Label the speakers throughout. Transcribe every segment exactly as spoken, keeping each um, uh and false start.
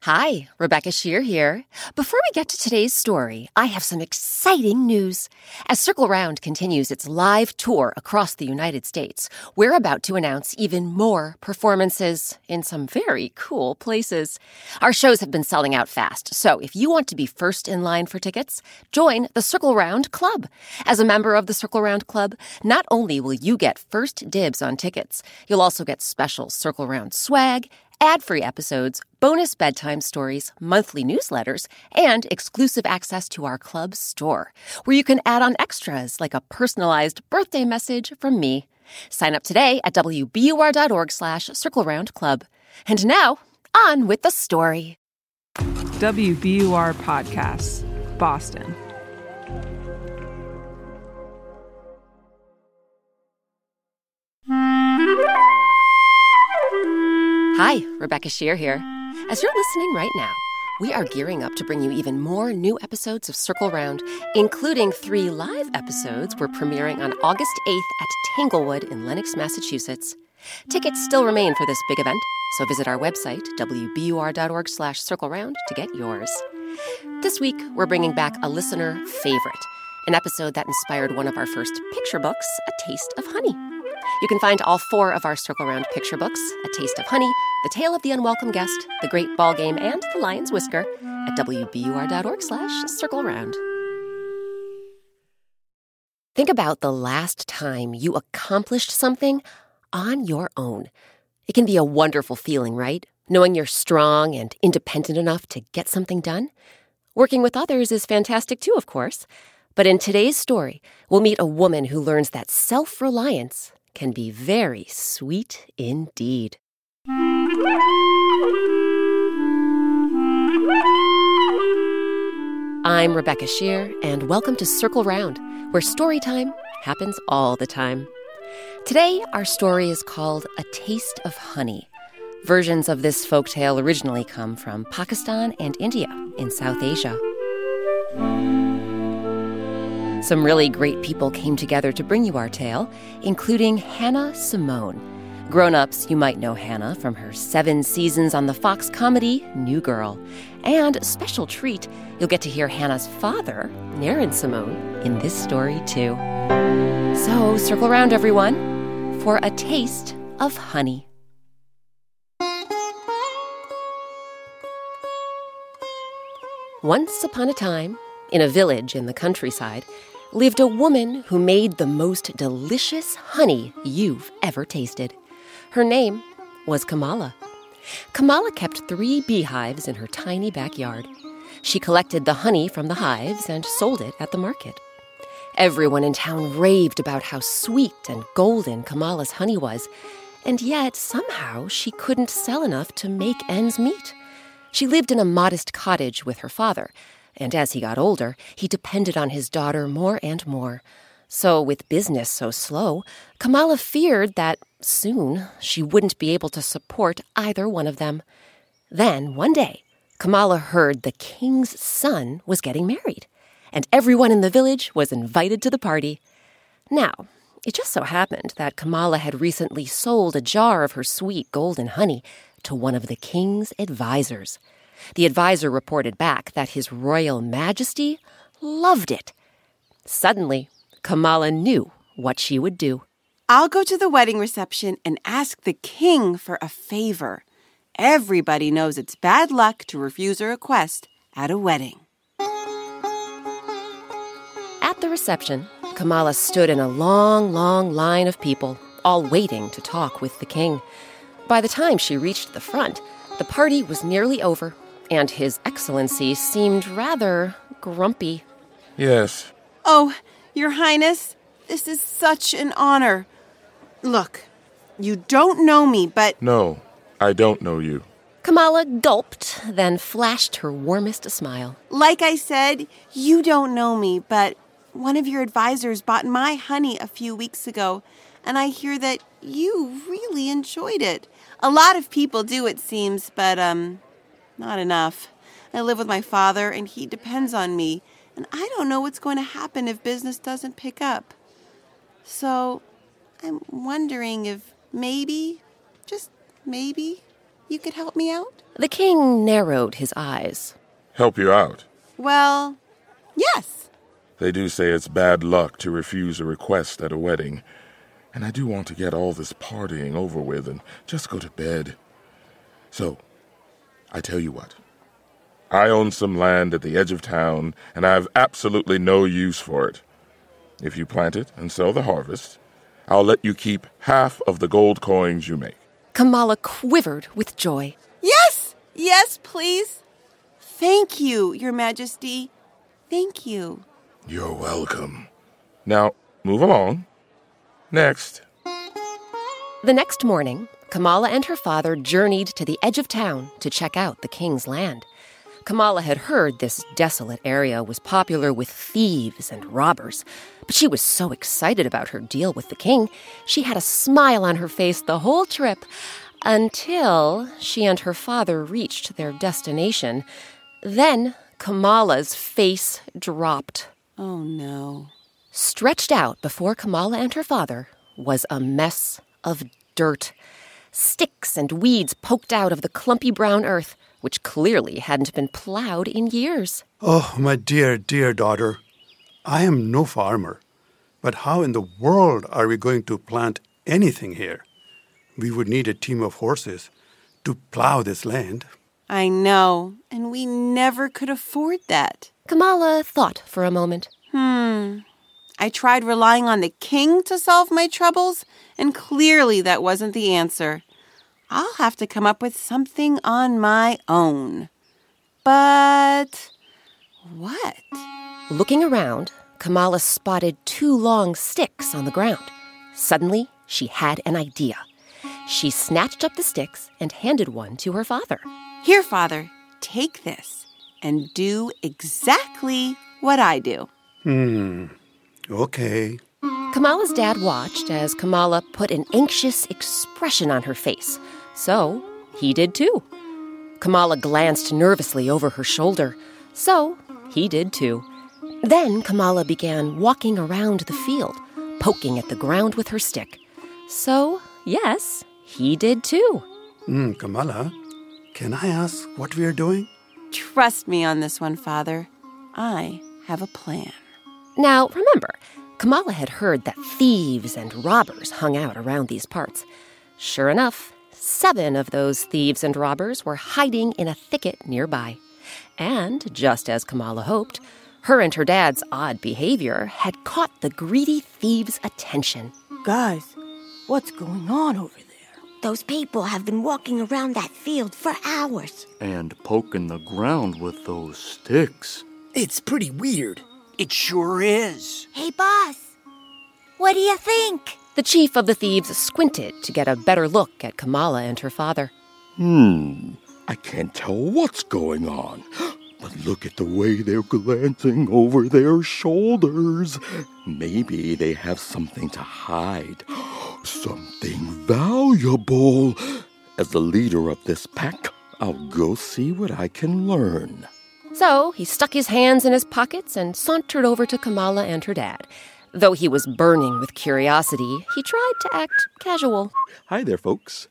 Speaker 1: Hi, Rebecca Shear here. Before we get to today's story, I have some exciting news. As Circle Round continues its live tour across the United States, we're about to announce even more performances in some very cool places. Our shows have been selling out fast, so if you want to be first in line for tickets, join the Circle Round Club. As a member of the Circle Round Club, not only will you get first dibs on tickets, you'll also get special Circle Round swag, ad-free episodes, bonus bedtime stories, monthly newsletters, and exclusive access to our club store, where you can add on extras like a personalized birthday message from me. Sign up today at wbur.org slash circle round club. And now, on with the story.
Speaker 2: W B U R Podcasts, Boston.
Speaker 1: Hi, Rebecca Shear here. As you're listening right now, we are gearing up to bring you even more new episodes of Circle Round, including three live episodes we're premiering on August eighth at Tanglewood in Lenox, Massachusetts. Tickets still remain for this big event, so visit our website, wbur.org slash circle round, to get yours. This week, we're bringing back a listener favorite, an episode that inspired one of our first picture books, A Taste of Honey. You can find all four of our Circle Round picture books, A Taste of Honey, The Tale of the Unwelcome Guest, The Great Ball Game, and The Lion's Whisker at wbur.org slash circle round. Think about the last time you accomplished something on your own. It can be a wonderful feeling, right? Knowing you're strong and independent enough to get something done. Working with others is fantastic too, of course. But in today's story, we'll meet a woman who learns that self-reliance can be very sweet indeed. I'm Rebecca Shear, and welcome to Circle Round, where story time happens all the time. Today, our story is called A Taste of Honey. Versions of this folktale originally come from Pakistan and India in South Asia. Some really great people came together to bring you our tale, including Hannah Simone. Grown-ups, you might know Hannah from her seven seasons on the Fox comedy New Girl. And a special treat, you'll get to hear Hannah's father, Naren Simone, in this story too. So circle around, everyone, for A Taste of Honey. Once upon a time, in a village in the countryside, lived a woman who made the most delicious honey you've ever tasted. Her name was Kamala. Kamala kept three beehives in her tiny backyard. She collected the honey from the hives and sold it at the market. Everyone in town raved about how sweet and golden Kamala's honey was, and yet somehow she couldn't sell enough to make ends meet. She lived in a modest cottage with her father, and as he got older, he depended on his daughter more and more. So with business so slow, Kamala feared that soon she wouldn't be able to support either one of them. Then, one day, Kamala heard the king's son was getting married, and everyone in the village was invited to the party. Now, it just so happened that Kamala had recently sold a jar of her sweet golden honey to one of the king's advisors. The advisor reported back that His Royal Majesty loved it. Suddenly, Kamala knew what she would do.
Speaker 3: I'll go to the wedding reception and ask the king for a favor. Everybody knows it's bad luck to refuse a request at a wedding.
Speaker 1: At the reception, Kamala stood in a long, long line of people, all waiting to talk with the king. By the time she reached the front, the party was nearly over, and His Excellency seemed rather grumpy.
Speaker 4: Yes.
Speaker 3: Oh, Your Highness, this is such an honor. Look, you don't know me, but...
Speaker 4: No, I don't know you.
Speaker 1: Kamala gulped, then flashed her warmest smile.
Speaker 3: Like I said, you don't know me, but one of your advisors bought my honey a few weeks ago, and I hear that you really enjoyed it. A lot of people do, it seems, but, um, not enough. I live with my father, and he depends on me, and I don't know what's going to happen if business doesn't pick up. So, I'm wondering if maybe, just maybe, you could help me out?
Speaker 1: The king narrowed his eyes.
Speaker 4: Help you out?
Speaker 3: Well, yes.
Speaker 4: They do say it's bad luck to refuse a request at a wedding. And I do want to get all this partying over with and just go to bed. So, I tell you what. I own some land at the edge of town, and I have absolutely no use for it. If you plant it and sell the harvest, I'll let you keep half of the gold coins you make.
Speaker 1: Kamala quivered with joy.
Speaker 3: Yes! Yes, please. Thank you, Your Majesty. Thank you.
Speaker 4: You're welcome. Now, move along. Next.
Speaker 1: The next morning, Kamala and her father journeyed to the edge of town to check out the king's land. Kamala had heard this desolate area was popular with thieves and robbers, but she was so excited about her deal with the king, she had a smile on her face the whole trip, until she and her father reached their destination. Then Kamala's face dropped.
Speaker 3: Oh, no.
Speaker 1: Stretched out before Kamala and her father was a mess of dirt. Sticks and weeds poked out of the clumpy brown earth, which clearly hadn't been plowed in years.
Speaker 5: Oh, my dear, dear daughter, I am no farmer, but how in the world are we going to plant anything here? We would need a team of horses to plow this land.
Speaker 3: I know, and we never could afford that.
Speaker 1: Kamala thought for a moment.
Speaker 3: Hmm. I tried relying on the king to solve my troubles, and clearly that wasn't the answer. I'll have to come up with something on my own. But what?
Speaker 1: Looking around, Kamala spotted two long sticks on the ground. Suddenly, she had an idea. She snatched up the sticks and handed one to her father.
Speaker 3: Here, Father, take this and do exactly what I do.
Speaker 5: Hmm, okay.
Speaker 1: Kamala's dad watched as Kamala put an anxious expression on her face. So he did too. Kamala glanced nervously over her shoulder. So he did too. Then Kamala began walking around the field, poking at the ground with her stick. So, yes, he did too.
Speaker 5: Hmm, Kamala, can I ask what we are doing?
Speaker 3: Trust me on this one, Father. I have a plan.
Speaker 1: Now, remember, Kamala had heard that thieves and robbers hung out around these parts. Sure enough, seven of those thieves and robbers were hiding in a thicket nearby. And, just as Kamala hoped, her and her dad's odd behavior had caught the greedy thieves' attention.
Speaker 6: Guys, what's going on over there?
Speaker 7: Those people have been walking around that field for hours.
Speaker 8: And poking the ground with those sticks.
Speaker 9: It's pretty weird. It sure is.
Speaker 7: Hey, boss, what do you think?
Speaker 1: The chief of the thieves squinted to get a better look at Kamala and her father.
Speaker 8: Hmm, I can't tell what's going on. But look at the way they're glancing over their shoulders. Maybe they have something to hide. Something valuable. As the leader of this pack, I'll go see what I can learn.
Speaker 1: So he stuck his hands in his pockets and sauntered over to Kamala and her dad. Though he was burning with curiosity, he tried to act casual.
Speaker 8: Hi there, folks.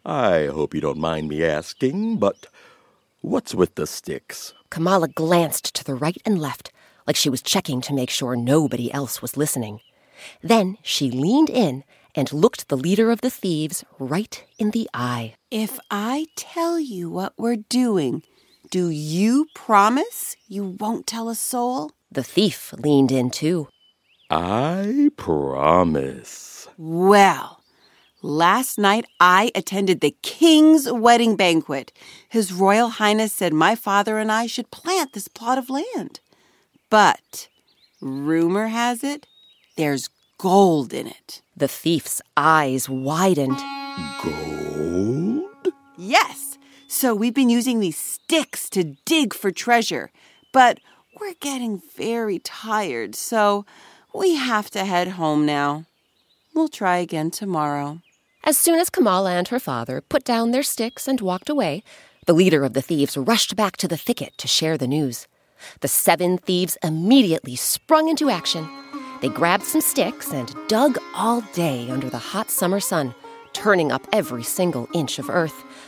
Speaker 8: I hope you don't mind me asking, but what's with the sticks?
Speaker 1: Kamala glanced to the right and left, like she was checking to make sure nobody else was listening. Then she leaned in and looked the leader of the thieves right in the eye.
Speaker 3: If I tell you what we're doing, do you promise you won't tell a soul?
Speaker 1: The thief leaned in too.
Speaker 8: I promise.
Speaker 3: Well, last night I attended the king's wedding banquet. His Royal Highness said my father and I should plant this plot of land. But rumor has it, there's gold in it.
Speaker 1: The thief's eyes widened.
Speaker 8: Gold?
Speaker 3: Yes. So we've been using these sticks to dig for treasure. But we're getting very tired, so we have to head home now. We'll try again tomorrow.
Speaker 1: As soon as Kamala and her father put down their sticks and walked away, the leader of the thieves rushed back to the thicket to share the news. The seven thieves immediately sprung into action. They grabbed some sticks and dug all day under the hot summer sun, turning up every single inch of earth.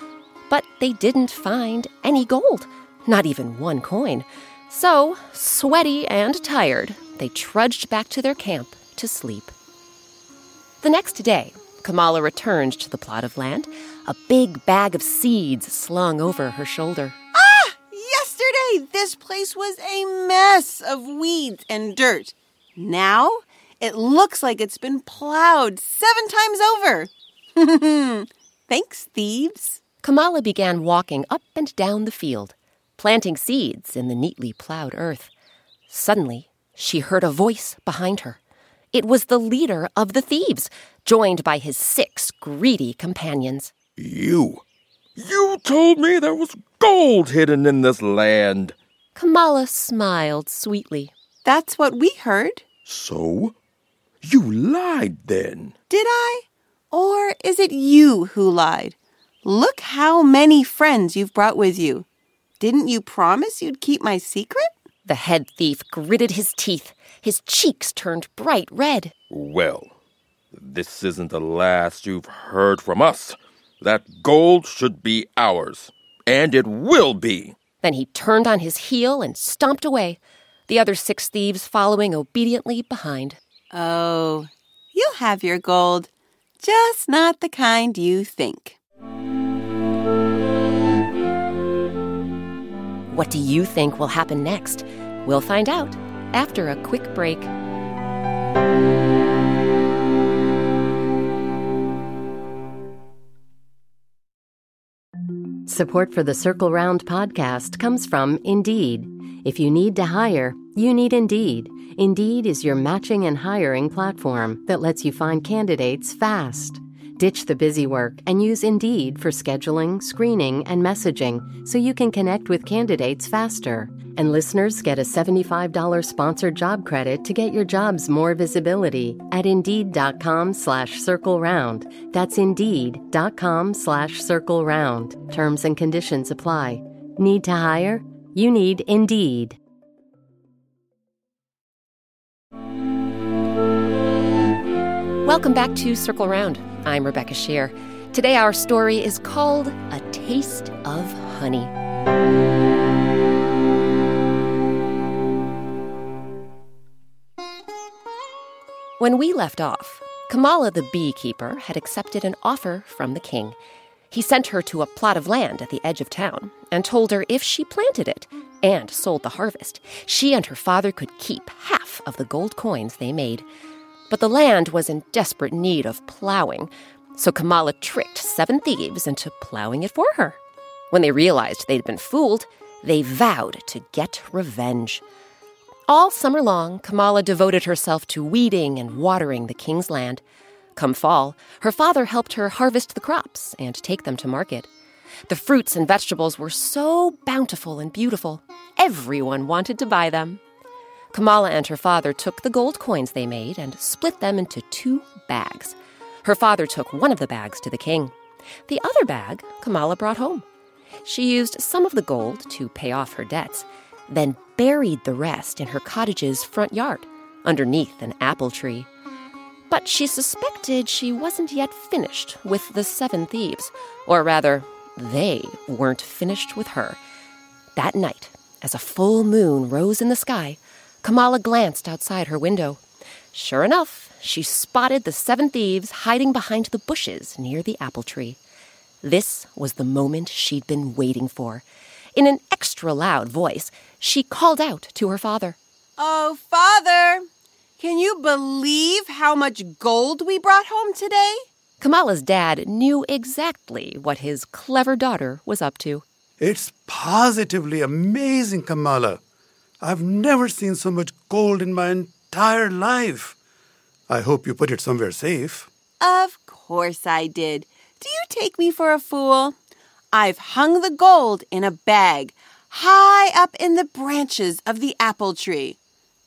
Speaker 1: But they didn't find any gold, not even one coin. So, sweaty and tired, they trudged back to their camp to sleep. The next day, Kamala returned to the plot of land, a big bag of seeds slung over her shoulder.
Speaker 3: Ah! Yesterday, this place was a mess of weeds and dirt. Now, it looks like it's been plowed seven times over. Thanks, thieves.
Speaker 1: Kamala began walking up and down the field, planting seeds in the neatly plowed earth. Suddenly, she heard a voice behind her. It was the leader of the thieves, joined by his six greedy companions.
Speaker 8: You, you told me there was gold hidden in this land.
Speaker 1: Kamala smiled sweetly.
Speaker 3: That's what we heard.
Speaker 8: So? You lied then.
Speaker 3: Did I? Or is it you who lied? Look how many friends you've brought with you. Didn't you promise you'd keep my secret?
Speaker 1: The head thief gritted his teeth. His cheeks turned bright red.
Speaker 8: Well, this isn't the last you've heard from us. That gold should be ours, and it will be.
Speaker 1: Then he turned on his heel and stomped away, the other six thieves following obediently behind.
Speaker 3: Oh, you'll have your gold, just not the kind you think.
Speaker 1: What do you think will happen next? We'll find out after a quick break.
Speaker 10: Support for the Circle Round podcast comes from Indeed. If you need to hire, you need Indeed. Indeed is your matching and hiring platform that lets you find candidates fast. Ditch the busy work and use Indeed for scheduling, screening, and messaging so you can connect with candidates faster. And listeners get a seventy-five dollars sponsored job credit to get your jobs more visibility at Indeed.com slash Circle Round. That's Indeed.com slash Circle Round. Terms and conditions apply. Need to hire? You need Indeed.
Speaker 1: Welcome back to Circle Round. I'm Rebecca Shear. Today our story is called A Taste of Honey. When we left off, Kamala the beekeeper had accepted an offer from the king. He sent her to a plot of land at the edge of town and told her if she planted it and sold the harvest, she and her father could keep half of the gold coins they made. But the land was in desperate need of plowing, so Kamala tricked seven thieves into plowing it for her. When they realized they'd been fooled, they vowed to get revenge. All summer long, Kamala devoted herself to weeding and watering the king's land. Come fall, her father helped her harvest the crops and take them to market. The fruits and vegetables were so bountiful and beautiful, everyone wanted to buy them. Kamala and her father took the gold coins they made and split them into two bags. Her father took one of the bags to the king. The other bag Kamala brought home. She used some of the gold to pay off her debts, then buried the rest in her cottage's front yard, underneath an apple tree. But she suspected she wasn't yet finished with the seven thieves, or rather, they weren't finished with her. That night, as a full moon rose in the sky, Kamala glanced outside her window. Sure enough, she spotted the seven thieves hiding behind the bushes near the apple tree. This was the moment she'd been waiting for. In an extra loud voice, she called out to her father.
Speaker 3: Oh, Father, can you believe how much gold we brought home today?
Speaker 1: Kamala's dad knew exactly what his clever daughter was up to.
Speaker 5: It's positively amazing, Kamala. I've never seen so much gold in my entire life. I hope you put it somewhere safe.
Speaker 3: Of course I did. Do you take me for a fool? I've hung the gold in a bag, high up in the branches of the apple tree.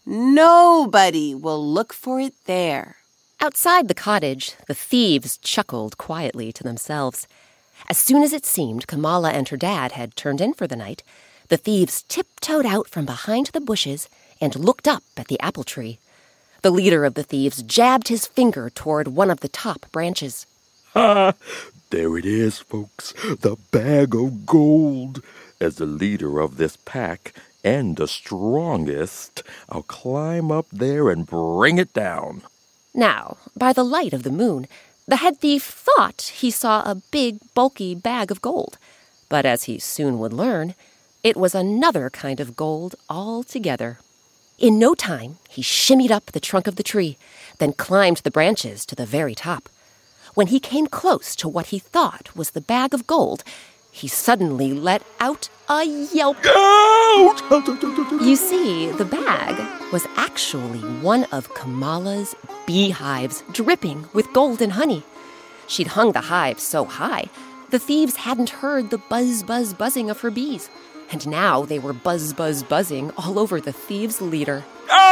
Speaker 3: Nobody will look for it there.
Speaker 1: Outside the cottage, the thieves chuckled quietly to themselves. As soon as it seemed Kamala and her dad had turned in for the night, the thieves tiptoed out from behind the bushes and looked up at the apple tree. The leader of the thieves jabbed his finger toward one of the top branches.
Speaker 8: Ha! There it is, folks, the bag of gold. As the leader of this pack and the strongest, I'll climb up there and bring it down.
Speaker 1: Now, by the light of the moon, the head thief thought he saw a big, bulky bag of gold. But as he soon would learn, it was another kind of gold altogether. In no time, he shimmied up the trunk of the tree, then climbed the branches to the very top. When he came close to what he thought was the bag of gold, he suddenly let out a yelp. You see, the bag was actually one of Kamala's beehives, dripping with gold and honey. She'd hung the hive so high, the thieves hadn't heard the buzz-buzz buzzing of her bees. And now they were buzz-buzz buzzing all over the thieves' leader.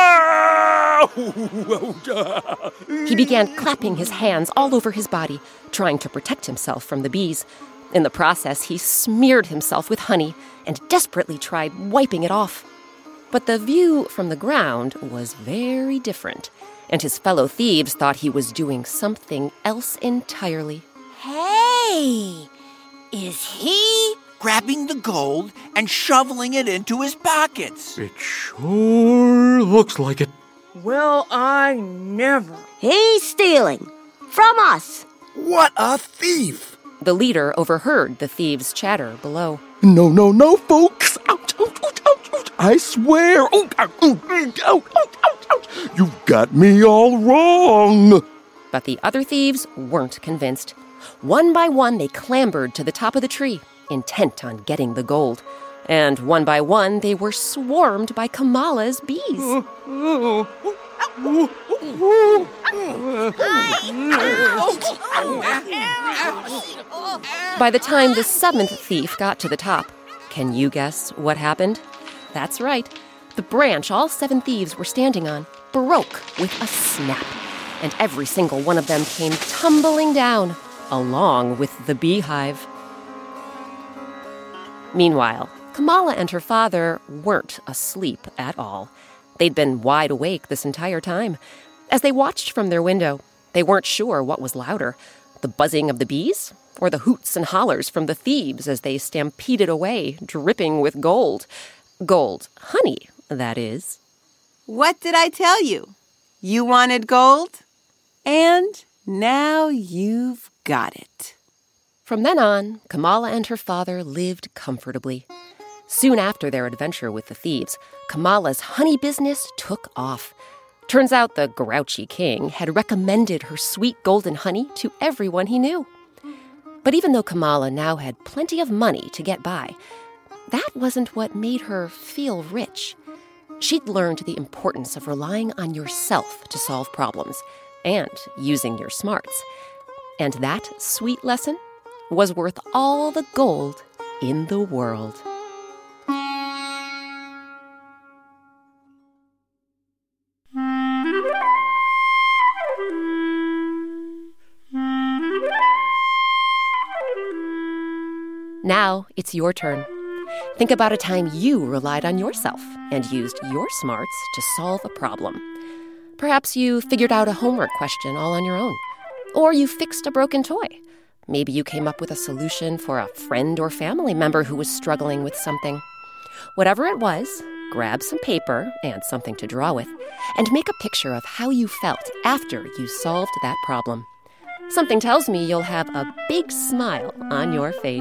Speaker 1: He began clapping his hands all over his body, trying to protect himself from the bees. In the process, he smeared himself with honey and desperately tried wiping it off. But the view from the ground was very different, and his fellow thieves thought he was doing something else entirely.
Speaker 7: Hey! Is he
Speaker 9: grabbing the gold and shoveling it into his pockets?
Speaker 11: It sure looks like it.
Speaker 6: Well, I never.
Speaker 7: He's stealing from us.
Speaker 9: What a thief!
Speaker 1: The leader overheard the thieves' chatter below.
Speaker 8: No, no, no, folks! Ouch, ouch, ouch, ouch, ouch. I swear! Ouch, ouch, ouch, ouch, ouch, ouch. You've got me all wrong!
Speaker 1: But the other thieves weren't convinced. One by one, they clambered to the top of the tree, intent on getting the gold. And one by one, they were swarmed by Kamala's bees. By the time the seventh thief got to the top, can you guess what happened? That's right. The branch all seven thieves were standing on broke with a snap, and every single one of them came tumbling down, along with the beehive. Meanwhile, Kamala and her father weren't asleep at all. They'd been wide awake this entire time. As they watched from their window, they weren't sure what was louder, the buzzing of the bees or the hoots and hollers from the thieves as they stampeded away, dripping with gold. Gold honey, that is.
Speaker 3: What did I tell you? You wanted gold? And now you've got it.
Speaker 1: From then on, Kamala and her father lived comfortably. Soon after their adventure with the thieves, Kamala's honey business took off. Turns out the grouchy king had recommended her sweet golden honey to everyone he knew. But even though Kamala now had plenty of money to get by, that wasn't what made her feel rich. She'd learned the importance of relying on yourself to solve problems and using your smarts. And that sweet lesson was worth all the gold in the world. Now it's your turn. Think about a time you relied on yourself and used your smarts to solve a problem. Perhaps you figured out a homework question all on your own. Or you fixed a broken toy. Maybe you came up with a solution for a friend or family member who was struggling with something. Whatever it was, grab some paper and something to draw with, and make a picture of how you felt after you solved that problem. Something tells me you'll have a big smile on your face.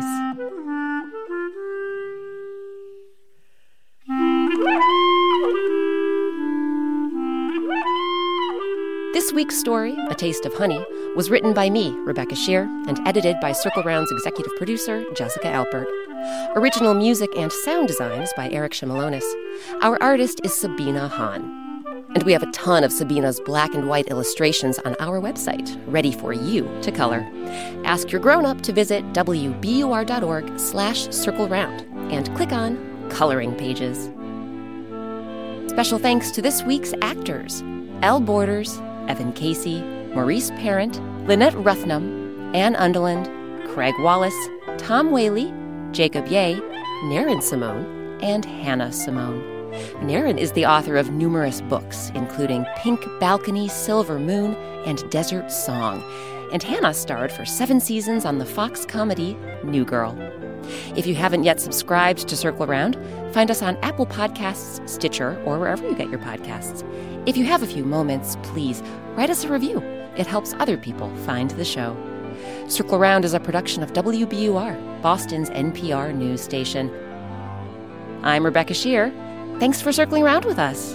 Speaker 1: This week's story, A Taste of Honey, was written by me, Rebecca Shear, and edited by Circle Round's executive producer, Jessica Alpert. Original music and sound design is by Eric Shimalonis. Our artist is Sabina Hahn. And we have a ton of Sabina's black and white illustrations on our website, ready for you to color. Ask your grown-up to visit w b u r dot org slash circle round and click on Coloring Pages. Special thanks to this week's actors, Elle Borders, Evan Casey, Maurice Parent, Lynette Ruthnam, Ann Underland, Craig Wallace, Tom Whaley, Jacob Ye, Naren Simone, and Hannah Simone. Naren is the author of numerous books, including Pink Balcony, Silver Moon, and Desert Song. and Hannah starred for seven seasons on the Fox comedy New Girl. If you haven't yet subscribed to Circle Around, find us on Apple Podcasts, Stitcher, or wherever you get your podcasts. If you have a few moments, please write us a review. It helps other people find the show. Circle Around is a production of W B U R, Boston's N P R news station. I'm Rebecca Shear. Thanks for circling around with us.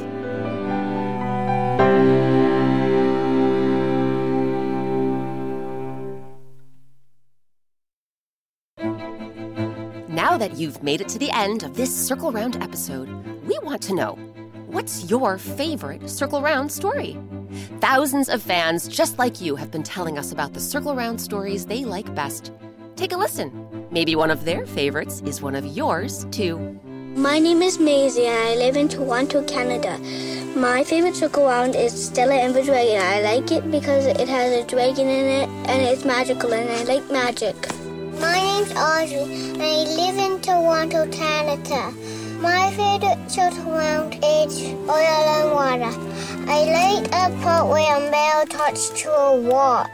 Speaker 1: Now that you've made it to the end of this Circle Round episode, we want to know, what's your favorite Circle Round story? Thousands of fans just like you have been telling us about the Circle Round stories they like best. Take a listen. Maybe one of their favorites is one of yours, too.
Speaker 12: My name is Maisie and I live in Toronto, Canada. My favorite Circle Round is Stella and the Dragon. I like it because it has a dragon in it and it's magical and I like magic.
Speaker 13: My name's Audrey and I live in Toronto, Canada. My favorite Circle Round is Oil and Water. I like a part where a male talks to a wart.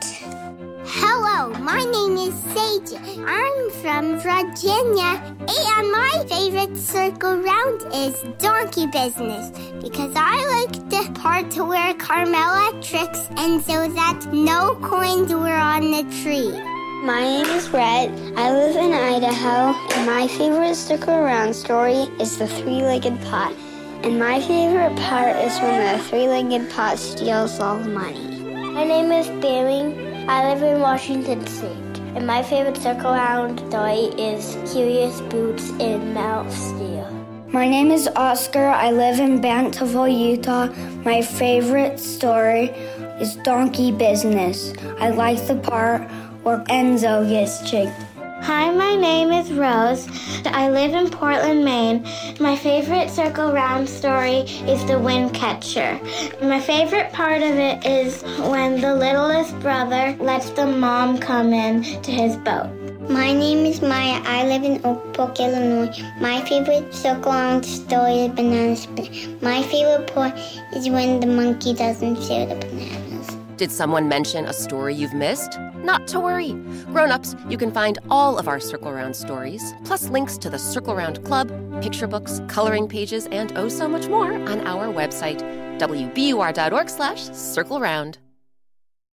Speaker 14: Hello, my name is Sage. I'm from Virginia, and my favorite Circle Round is Donkey Business because I like the part to where Carmela tricks and so that no coins were on the tree.
Speaker 12: My name is Red. I live in Idaho, and my favorite Circle Around story is the three-legged pot. And my favorite part is when the three-legged pot steals all the money.
Speaker 15: My name is Barry. I live in Washington State, and my favorite Circle Round story is Curious Boots in Mouth Steel.
Speaker 16: My name is Oscar. I live in Bantamville, Utah. My favorite story is Donkey Business. I like the part where Enzo gets chicked.
Speaker 17: Hi, my name is Rose. I live in Portland, Maine. My favorite Circle Round story is The Wind Catcher. My favorite part of it is when the littlest brother lets the mom come in to his boat.
Speaker 13: My name is Maya. I live in Oak Brook, Illinois. My favorite Circle Round story is Banana Split. My favorite part is when the monkey doesn't share the bananas.
Speaker 1: Did someone mention a story you've missed? Not to worry. Grown-ups, you can find all of our Circle Round stories, plus links to the Circle Round Club, picture books, coloring pages, and oh so much more on our website, W B U R dot org slash Circle Round.